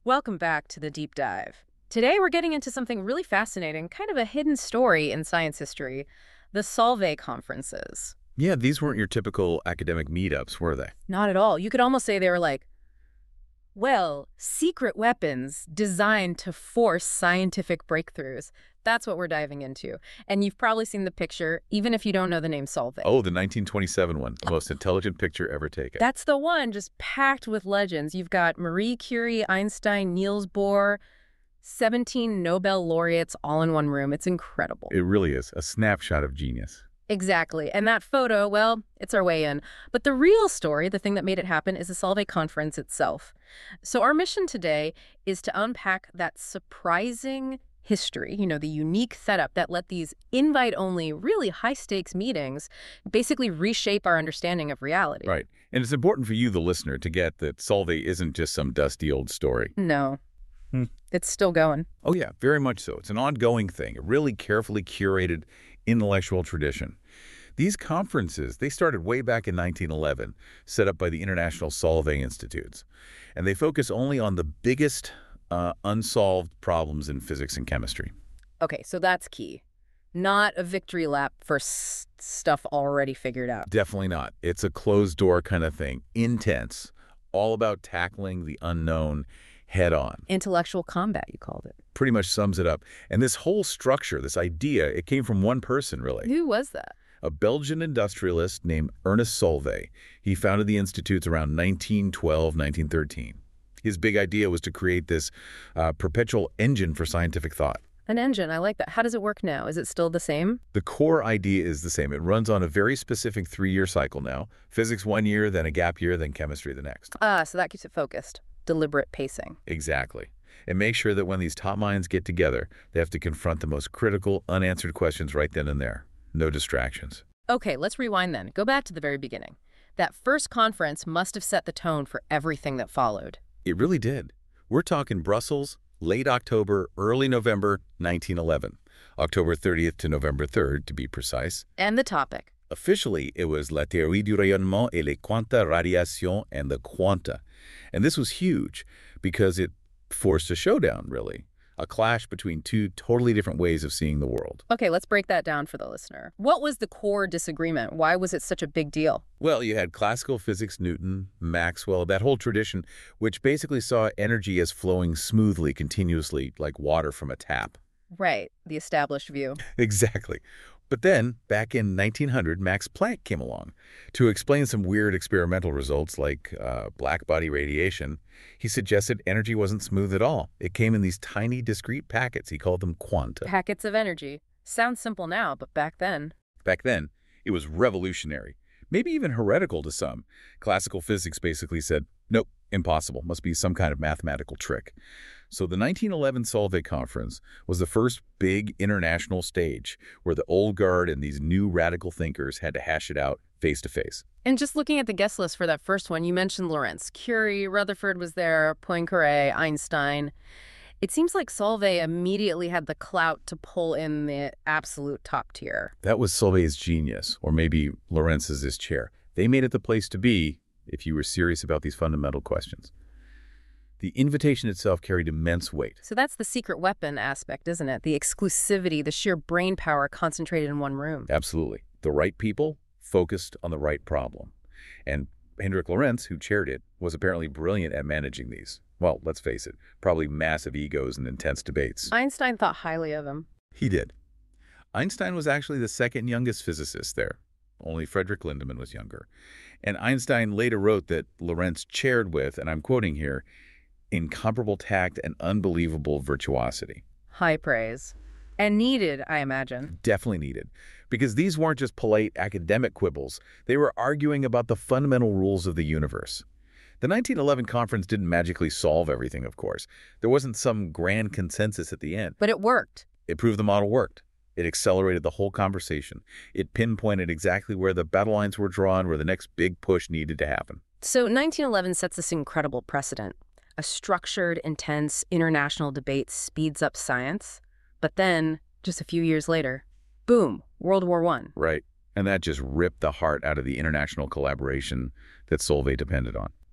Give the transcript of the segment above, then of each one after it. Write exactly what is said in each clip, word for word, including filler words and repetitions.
Welcome back to the deep dive. Today we're getting into something really fascinating, kind of a hidden story in science history, the Solvay conferences. Yeah, these weren't your typical academic meetups, were they? Not at all. You could almost say they were like, well, secret weapons designed to force scientific breakthroughs. That's what we're diving into. And you've probably seen the picture, even if you don't know the name Solvay. Oh, the nineteen twenty-seven one, the most intelligent picture ever taken. That's the one, just packed with legends. You've got Marie Curie, Einstein, Niels Bohr, seventeen Nobel laureates all in one room. It's incredible. It really is a snapshot of genius. Exactly. And that photo, well, it's our way in. But the real story, the thing that made it happen, is the Solvay conference itself. So our mission today is to unpack that surprising history, you know, the unique setup that let these invite-only, really high-stakes meetings basically reshape our understanding of reality. Right. And it's important for you, the listener, to get that Solvay isn't just some dusty old story. No. Hmm. It's still going. Oh, yeah, very much so. It's an ongoing thing, a really carefully curated intellectual tradition. These conferences, they started way back in nineteen eleven, set up by the International Solvay Institutes. And they focus only on the biggest uh, unsolved problems in physics and chemistry. Okay, so that's key. Not a victory lap for s stuff already figured out. Definitely not. It's a closed-door kind of thing, intense, all about tackling the unknown head-on. Intellectual combat, you called it. Pretty much sums it up. And this whole structure, this idea, it came from one person, really. Who was that? A Belgian industrialist named Ernest Solvay. He founded the institutes around nineteen twelve, nineteen thirteen. His big idea was to create this uh, perpetual engine for scientific thought. An engine, I like that. How does it work now? Is it still the same? The core idea is the same. It runs on a very specific three-year cycle now. Physics one year, then a gap year, then chemistry the next. Ah, so that keeps it focused. Deliberate pacing. Exactly. And make sure that when these top minds get together, they have to confront the most critical, unanswered questions right then and there. No distractions. Okay, let's rewind then. Go back to the very beginning. That first conference must have set the tone for everything that followed. It really did. We're talking Brussels, late October, early November, nineteen eleven. October thirtieth to November third, to be precise. And the topic. Officially, it was La théorie du rayonnement et les quanta radiation and the quanta. And this was huge because it forced a showdown, really. A clash between two totally different ways of seeing the world. Okay, let's break that down for the listener. What was the core disagreement? Why was it such a big deal? Well, you had classical physics, Newton, Maxwell, that whole tradition, which basically saw energy as flowing smoothly, continuously, like water from a tap. Right, the established view. Exactly. But then, back in nineteen hundred, Max Planck came along. To explain some weird experimental results like uh, black-body radiation, he suggested energy wasn't smooth at all. It came in these tiny, discrete packets. He called them quanta. Packets of energy. Sounds simple now, but back then... Back then, it was revolutionary, maybe even heretical to some. Classical physics basically said, nope, impossible, must be some kind of mathematical trick. So the nineteen eleven Solvay Conference was the first big international stage where the old guard and these new radical thinkers had to hash it out face to face. And just looking at the guest list for that first one, you mentioned Lorentz. Curie, Rutherford was there, Poincaré, Einstein. It seems like Solvay immediately had the clout to pull in the absolute top tier. That was Solvay's genius, or maybe Lorentz's his chair. They made it the place to be if you were serious about these fundamental questions. The invitation itself carried immense weight. So that's the secret weapon aspect, isn't it? The exclusivity, the sheer brain power concentrated in one room. Absolutely. The right people focused on the right problem. And Hendrik Lorentz, who chaired it, was apparently brilliant at managing these. Well, let's face it, probably massive egos and intense debates. Einstein thought highly of him. He did. Einstein was actually the second youngest physicist there. Only Frederick Lindemann was younger. And Einstein later wrote that Lorentz chaired with, and I'm quoting here, incomparable tact and unbelievable virtuosity. High praise. And needed, I imagine. Definitely needed. Because these weren't just polite academic quibbles. They were arguing about the fundamental rules of the universe. The nineteen eleven conference didn't magically solve everything, of course. There wasn't some grand consensus at the end. But it worked. It proved the model worked. It accelerated the whole conversation. It pinpointed exactly where the battle lines were drawn, where the next big push needed to happen. So nineteen eleven sets this incredible precedent. A structured, intense international debate speeds up science. But then, just a few years later, boom, World War One. Right. And that just ripped the heart out of the international collaboration that Solvay depended on.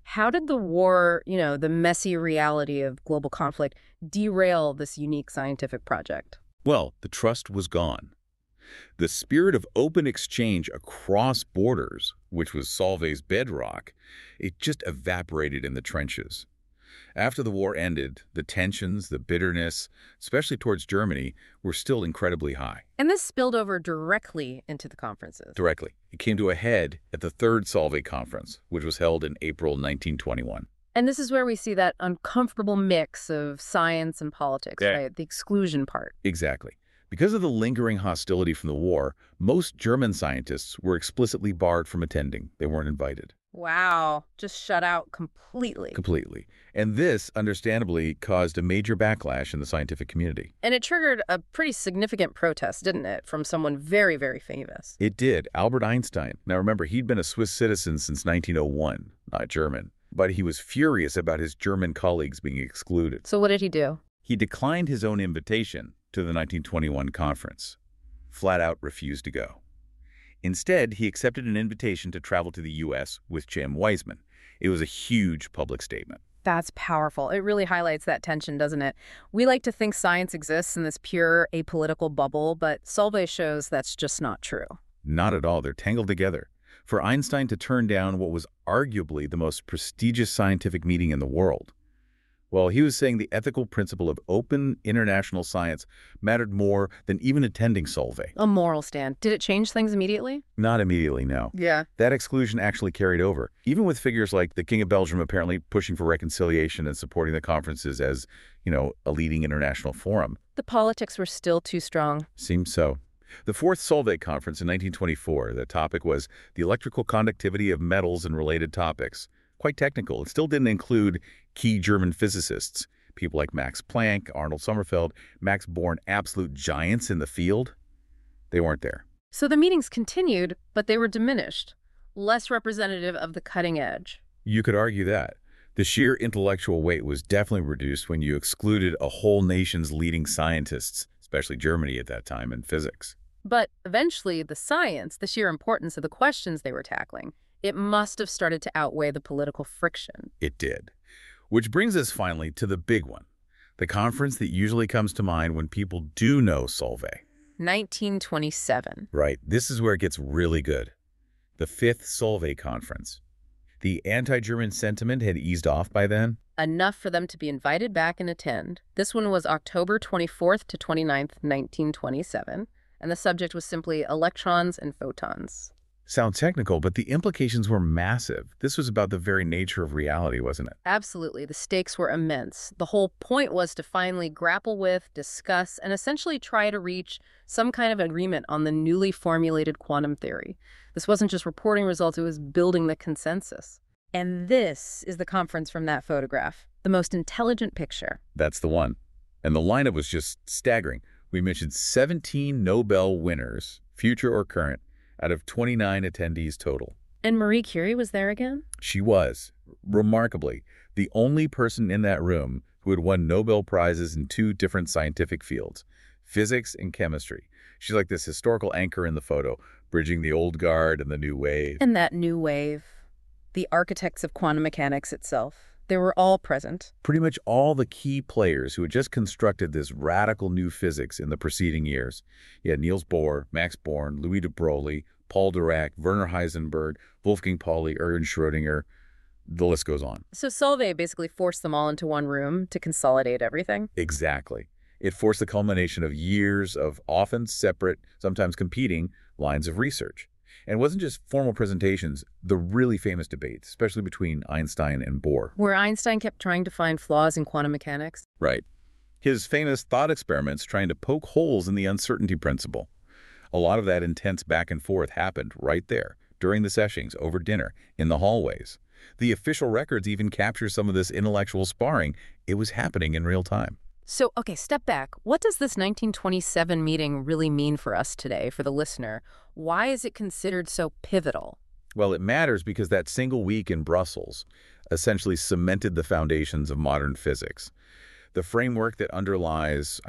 How did the war, you know, the messy reality of global conflict, derail this unique scientific project? Well, the trust was gone. The spirit of open exchange across borders, which was Solvay's bedrock, it just evaporated in the trenches. After the war ended, the tensions, the bitterness, especially towards Germany, were still incredibly high. And this spilled over directly into the conferences. Directly. It came to a head at the Third Solvay Conference, which was held in April nineteen twenty-one. And this is where we see that uncomfortable mix of science and politics, Yeah. right? The exclusion part. Exactly. Because of the lingering hostility from the war, most German scientists were explicitly barred from attending. They weren't invited. Wow. Just shut out completely. Completely. And this, understandably, caused a major backlash in the scientific community. And it triggered a pretty significant protest, didn't it, from someone very, very famous? It did. Albert Einstein. Now remember, he'd been a Swiss citizen since nineteen oh one, not German. But he was furious about his German colleagues being excluded. So what did he do? He declined his own invitation to the nineteen twenty-one conference. Flat out refused to go. Instead, he accepted an invitation to travel to the U S with Jim Weissman. It was a huge public statement. That's powerful. It really highlights that tension, doesn't it? We like to think science exists in this pure apolitical bubble, but Solvay shows that's just not true. Not at all. They're tangled together. For Einstein to turn down what was arguably the most prestigious scientific meeting in the world, well, he was saying the ethical principle of open international science mattered more than even attending Solvay. A moral stand. Did it change things immediately? Not immediately, no. Yeah. That exclusion actually carried over, even with figures like the King of Belgium apparently pushing for reconciliation and supporting the conferences as, you know, a leading international forum. The politics were still too strong. Seems so. The Fourth Solvay Conference in nineteen twenty-four, the topic was the electrical conductivity of metals and related topics. Quite technical. It still didn't include key German physicists, people like Max Planck, Arnold Sommerfeld, Max Born, absolute giants in the field. They weren't there. So the meetings continued, but they were diminished, less representative of the cutting edge. You could argue that. The sheer intellectual weight was definitely reduced when you excluded a whole nation's leading scientists, especially Germany at that time, in physics. But eventually, the science, the sheer importance of the questions they were tackling, it must have started to outweigh the political friction. It did. Which brings us finally to the big one, the conference that usually comes to mind when people do know Solvay. nineteen twenty-seven. Right. This is where it gets really good. The Fifth Solvay Conference. The anti-German sentiment had eased off by then. Enough for them to be invited back and attend. This one was October twenty-fourth to twenty-ninth, nineteen twenty-seven, and the subject was simply electrons and photons. Sounds technical, but the implications were massive. This was about the very nature of reality, wasn't it? Absolutely. The stakes were immense. The whole point was to finally grapple with, discuss, and essentially try to reach some kind of agreement on the newly formulated quantum theory. This wasn't just reporting results, it was building the consensus. And this is the conference from that photograph, the most intelligent picture. That's the one. And the lineup was just staggering. We mentioned seventeen Nobel winners, future or current, out of twenty-nine attendees total. And Marie Curie was there again? She was, remarkably, the only person in that room who had won Nobel Prizes in two different scientific fields, physics and chemistry. She's like this historical anchor in the photo, bridging the old guard and the new wave. And that new wave, the architects of quantum mechanics itself, they were all present. Pretty much all the key players who had just constructed this radical new physics in the preceding years. You had Niels Bohr, Max Born, Louis de Broglie, Paul Dirac, Werner Heisenberg, Wolfgang Pauli, Erwin Schrödinger. The list goes on. So Solvay basically forced them all into one room to consolidate everything? Exactly. It forced the culmination of years of often separate, sometimes competing, lines of research. And it wasn't just formal presentations, the really famous debates, especially between Einstein and Bohr. Where Einstein kept trying to find flaws in quantum mechanics? Right. His famous thought experiments trying to poke holes in the uncertainty principle. A lot of that intense back and forth happened right there, during the sessions, over dinner, in the hallways. The official records even capture some of this intellectual sparring. It was happening in real time. So, okay, step back. What does this nineteen twenty-seven meeting really mean for us today, for the listener? Why is it considered so pivotal? Well, it matters because that single week in Brussels essentially cemented the foundations of modern physics. The framework that underlies, I mean,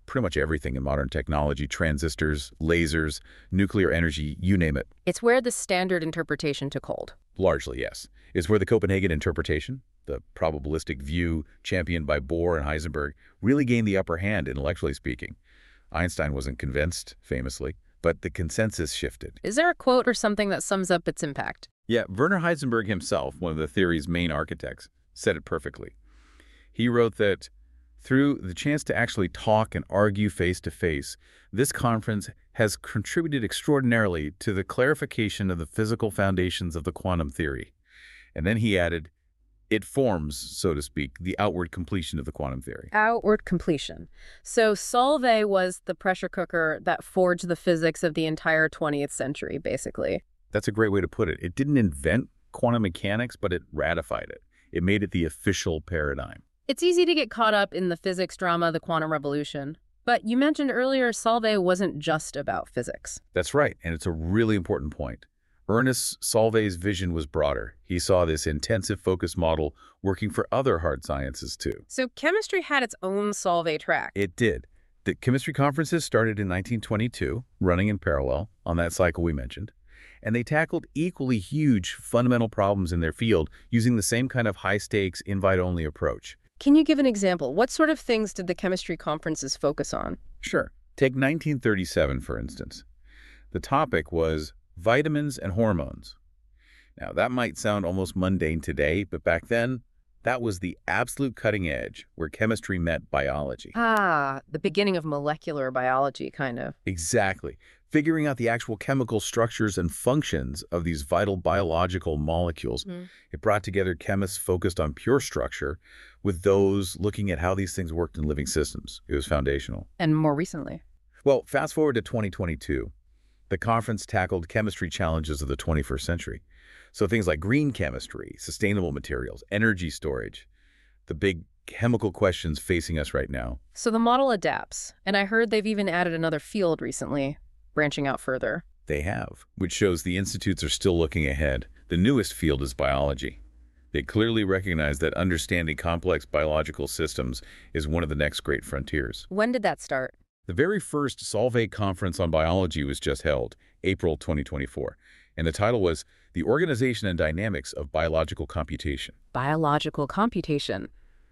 pretty much everything in modern technology: transistors, lasers, nuclear energy, you name it. It's where the standard interpretation took hold. Largely, yes. It's where the Copenhagen interpretation, the probabilistic view championed by Bohr and Heisenberg, really gained the upper hand, intellectually speaking. Einstein wasn't convinced, famously, but the consensus shifted. Is there a quote or something that sums up its impact? Yeah, Werner Heisenberg himself, one of the theory's main architects, said it perfectly. He wrote that through the chance to actually talk and argue face-to-face, this conference has contributed extraordinarily to the clarification of the physical foundations of the quantum theory. And then he added, it forms, so to speak, the outward completion of the quantum theory. Outward completion. So Solvay was the pressure cooker that forged the physics of the entire twentieth century, basically. That's a great way to put it. It didn't invent quantum mechanics, but it ratified it. It made it the official paradigm. It's easy to get caught up in the physics drama, the quantum revolution. But you mentioned earlier Solvay wasn't just about physics. That's right, and it's a really important point. Ernest Solvay's vision was broader. He saw this intensive focus model working for other hard sciences too. So chemistry had its own Solvay track. It did. The chemistry conferences started in nineteen twenty-two, running in parallel on that cycle we mentioned, and they tackled equally huge fundamental problems in their field using the same kind of high-stakes, invite-only approach. Can you give an example? What sort of things did the chemistry conferences focus on? Sure. Take nineteen thirty-seven, for instance. The topic was vitamins and hormones. Now, that might sound almost mundane today, but back then, that was the absolute cutting edge where chemistry met biology. Ah, the beginning of molecular biology, kind of. Exactly. Figuring out the actual chemical structures and functions of these vital biological molecules. Mm. It brought together chemists focused on pure structure with those looking at how these things worked in living systems. It was foundational. And more recently? Well, fast forward to twenty twenty-two. The conference tackled chemistry challenges of the twenty-first century. So things like green chemistry, sustainable materials, energy storage, the big chemical questions facing us right now. So the model adapts, and I heard they've even added another field recently, branching out further. They have, which shows the institutes are still looking ahead. The newest field is biology. They clearly recognize that understanding complex biological systems is one of the next great frontiers. When did that start? The very first Solvay conference on biology was just held, April twenty twenty-four, and the title was The Organization and Dynamics of Biological Computation. Biological computation.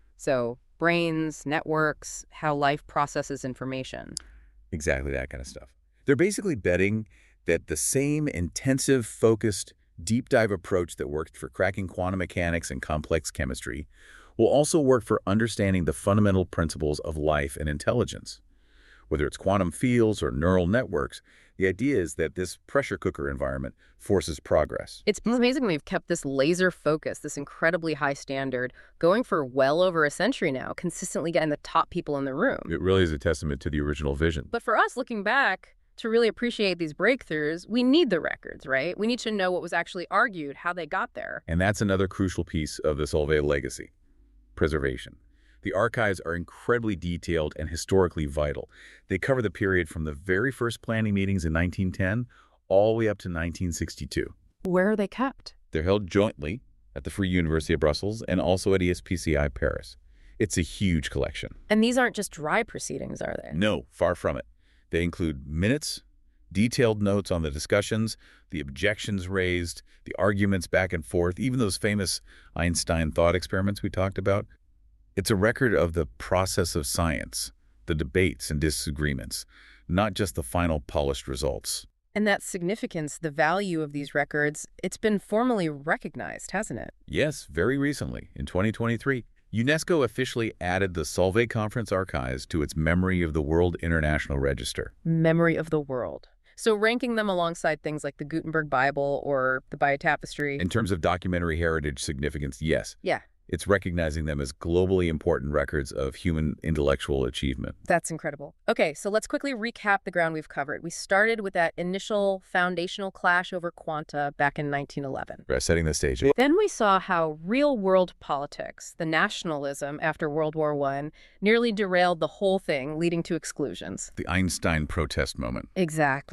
So brains, networks, how life processes information. Exactly that kind of stuff. They're basically betting that the same intensive, focused, deep dive approach that worked for cracking quantum mechanics and complex chemistry will also work for understanding the fundamental principles of life and intelligence. Whether it's quantum fields or neural networks, the idea is that this pressure cooker environment forces progress. It's amazing we've kept this laser focus, this incredibly high standard, going for well over a century now, consistently getting the top people in the room. It really is a testament to the original vision. But for us, looking back, to really appreciate these breakthroughs, we need the records, right? We need to know what was actually argued, how they got there. And that's another crucial piece of the Solvay legacy: preservation. The archives are incredibly detailed and historically vital. They cover the period from the very first planning meetings in nineteen ten all the way up to nineteen sixty-two. Where are they kept? They're held jointly at the Free University of Brussels and also at E S P C I Paris. It's a huge collection. And these aren't just dry proceedings, are they? No, far from it. They include minutes, detailed notes on the discussions, the objections raised, the arguments back and forth, even those famous Einstein thought experiments we talked about. It's a record of the process of science, the debates and disagreements, not just the final polished results. And that significance, the value of these records, it's been formally recognized, hasn't it? Yes, very recently, in twenty twenty-three. UNESCO officially added the Solvay Conference archives to its Memory of the World International Register. Memory of the World. So ranking them alongside things like the Gutenberg Bible or the Biotapestry. In terms of documentary heritage significance, yes. Yeah. It's recognizing them as globally important records of human intellectual achievement. That's incredible. Okay, so let's quickly recap the ground we've covered. We started with that initial foundational clash over quanta back in nineteen eleven. Right, setting the stage. Then we saw how real-world politics, the nationalism after World War One, nearly derailed the whole thing, leading to exclusions. The Einstein protest moment. Exactly.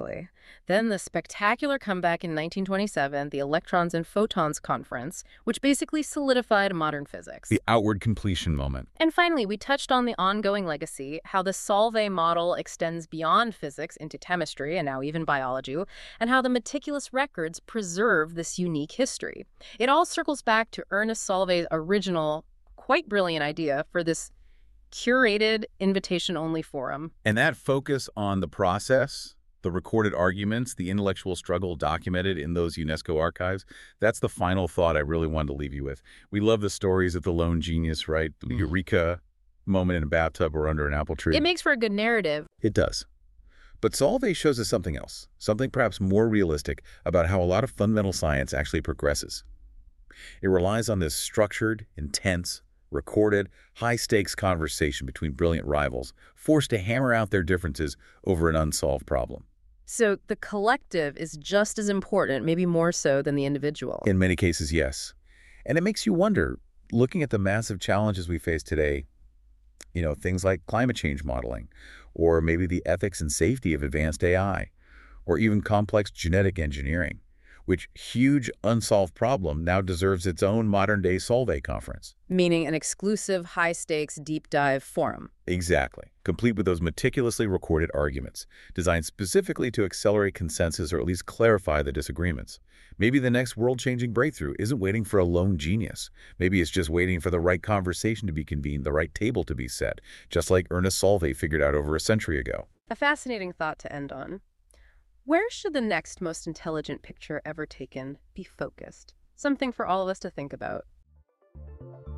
Then the spectacular comeback in nineteen twenty-seven, the Electrons and Photons Conference, which basically solidified modern physics. The outward completion moment. And finally, we touched on the ongoing legacy, how the Solvay model extends beyond physics into chemistry and now even biology, and how the meticulous records preserve this unique history. It all circles back to Ernest Solvay's original, quite brilliant idea for this curated, invitation-only forum. And that focus on the process, the recorded arguments, the intellectual struggle documented in those UNESCO archives, that's the final thought I really wanted to leave you with. We love the stories of the lone genius, right? The Mm. eureka moment in a bathtub or under an apple tree. It makes for a good narrative. It does. But Solvay shows us something else, something perhaps more realistic about how a lot of fundamental science actually progresses. It relies on this structured, intense, recorded, high-stakes conversation between brilliant rivals, forced to hammer out their differences over an unsolved problem. So the collective is just as important, maybe more so than the individual. In many cases, yes. And it makes you wonder, looking at the massive challenges we face today, you know, things like climate change modeling, or maybe the ethics and safety of advanced A I, or even complex genetic engineering, which huge unsolved problem now deserves its own modern-day Solvay conference. Meaning an exclusive, high-stakes, deep-dive forum. Exactly, complete with those meticulously recorded arguments, designed specifically to accelerate consensus or at least clarify the disagreements. Maybe the next world-changing breakthrough isn't waiting for a lone genius. Maybe it's just waiting for the right conversation to be convened, the right table to be set, just like Ernest Solvay figured out over a century ago. A fascinating thought to end on. Where should the next most intelligent picture ever taken be focused? Something for all of us to think about.